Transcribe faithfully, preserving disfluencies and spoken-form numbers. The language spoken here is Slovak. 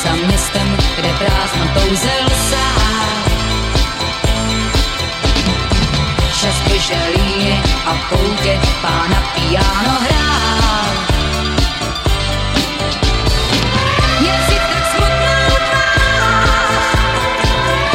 za městem, kde prázdnotou zelsá. Čas běžné líny a v koutě pána piano hrá.